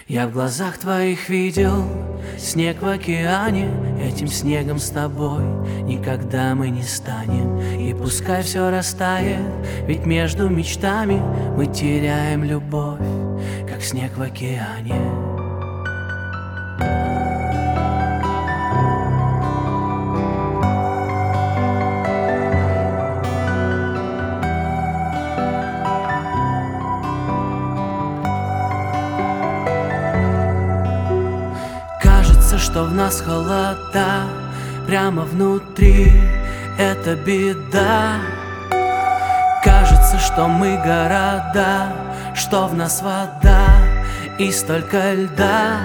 Я в глазах твоих видел снег в океане. Этим снегом с тобой никогда мы не станем. И пускай все растает, ведь между мечтами мы теряем любовь, как снег в океане. Кажется, что в нас холода, прямо внутри это беда. Кажется, что мы города, что в нас вода и столько льда.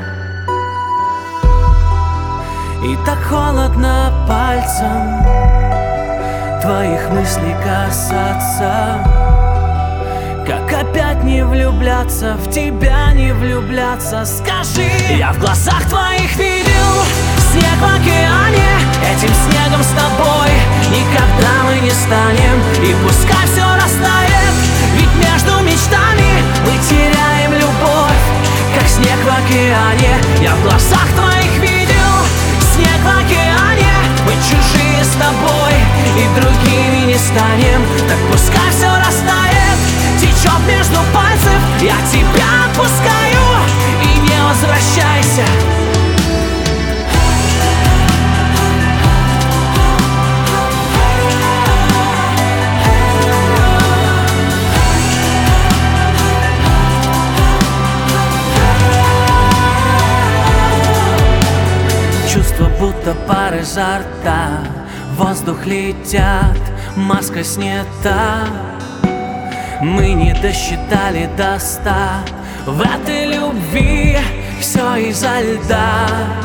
И так холодно пальцем твоих мыслей касаться. Как опять не влюбляться, в тебя не влюбляться? Скажи, я в глазах твоих видел снег в океане. Этим снегом с тобой никогда мы не станем. И пускай все растает, ведь между мечтами мы теряем любовь, как снег в океане. Я в глазах твоих видел снег в океане. Мы чужие с тобой и другими не станем. Так пускай все растает, течет между пальцев, я тебя отпускаю, и не возвращайся. Чувство, будто пар изо рта, воздух летят, маска снята. Мы не досчитали до 100, в этой любви все из-за льда.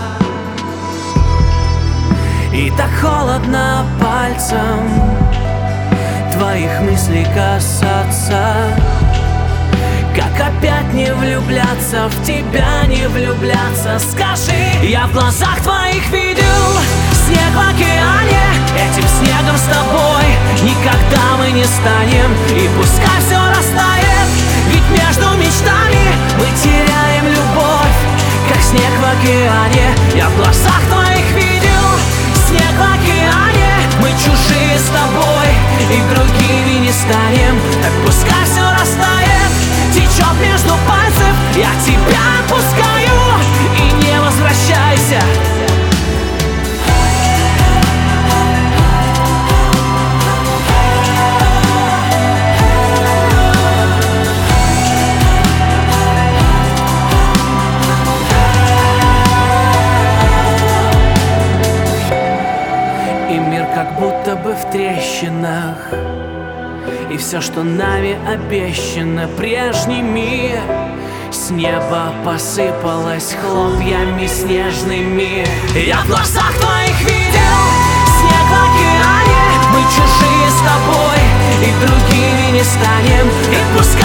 И так холодно пальцем твоих мыслей касаться. Как опять не влюбляться, в тебя не влюбляться? Скажи, я в глазах твоих видел снег в океане. Этим снегом с тобой никогда мы не станем. И пускай все растает, ведь между мечтами мы теряем любовь, как снег в океане. Я в глазах твоих видел снег в океане. Мы чужие с тобой и другими не станем. Так пускай все растает, течет между пальцев, я тебя отпускаю, и не возвращайся. И мир как будто бы в трещинах, и все, что нами обещано, прежний мир с неба посыпалось хлопьями снежными. Я в глазах твоих видел снег в океане. Мы чужие с тобой и другими не станем. И пускай